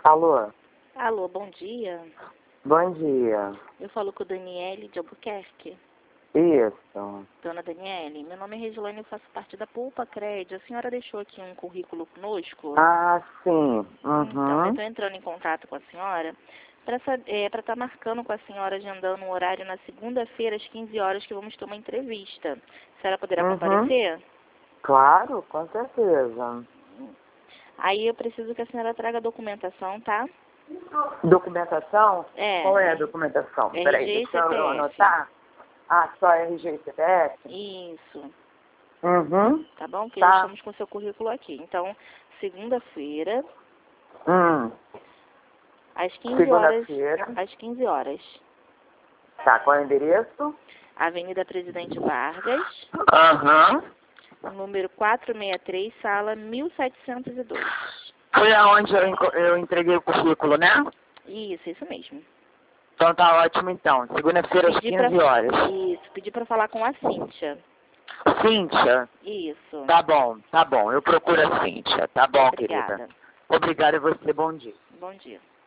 Alô? Alô, bom dia. Bom dia. Eu falo com a Daniele de Albuquerque. Isso. Dona Daniele, meu nome é Regiane, eu faço parte da Pulpa Cred. A senhora deixou aqui um currículo conosco? Ah, sim. Então, eu Uhum. estou entrando em contato com a senhora para estar marcando com a senhora, agendando um horário na segunda-feira, às 15 horas, que vamos ter uma entrevista. A senhora poderá comparecer? Claro, com certeza. Aí eu preciso que a senhora traga a documentação, tá? Documentação? É. Qual é a documentação? RG Peraí, e deixa eu CPF. anotar. Ah, só RG e CPF? Isso. Uhum. Tá bom? Porque já Tá. estamos com o seu currículo aqui. Então, segunda-feira, às 15 horas. Segunda-feira. Às 15 horas. Tá, qual é o endereço? Avenida Presidente Vargas, Aham. número 463, sala 1702. Foi aonde eu entreguei o currículo, né? Isso mesmo. Então tá ótimo então. Segunda-feira às 15 horas. Isso, pedi pra falar com a Cíntia. Cíntia? Isso. Tá bom. Eu procuro a Cíntia. Tá bom, Obrigada. querida. Obrigada a você. Bom dia. Bom dia.